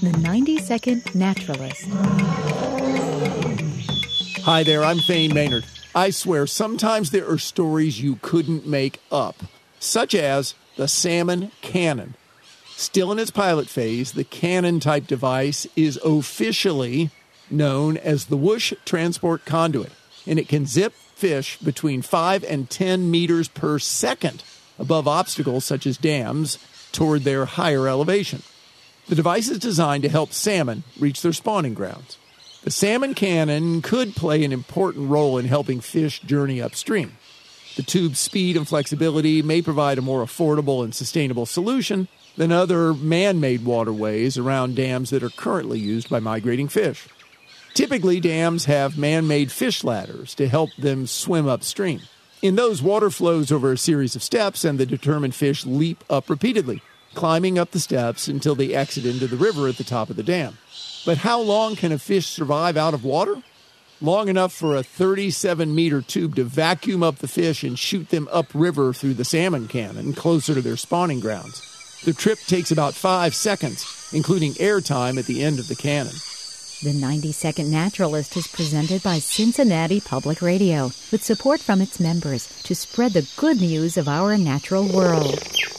The 90-Second Naturalist. Hi there, I'm Thane Maynard. I swear, sometimes there are stories you couldn't make up, such as the salmon cannon. Still in its pilot phase, the cannon-type device is officially known as the Whoosh Transport Conduit, and it can zip fish between 5 and 10 meters per second above obstacles such as dams toward their higher elevation. The device is designed to help salmon reach their spawning grounds. The salmon cannon could play an important role in helping fish journey upstream. The tube's speed and flexibility may provide a more affordable and sustainable solution than other man-made waterways around dams that are currently used by migrating fish. Typically, dams have man-made fish ladders to help them swim upstream. In those, water flows over a series of steps, and the determined fish leap up repeatedly, climbing up the steps until they exit into the river at the top of the dam. But how long can a fish survive out of water? Long enough for a 37-meter tube to vacuum up the fish and shoot them upriver through the salmon cannon closer to their spawning grounds. The trip takes about 5 seconds, including airtime at the end of the cannon. The 90-Second Naturalist is presented by Cincinnati Public Radio with support from its members to spread the good news of our natural world.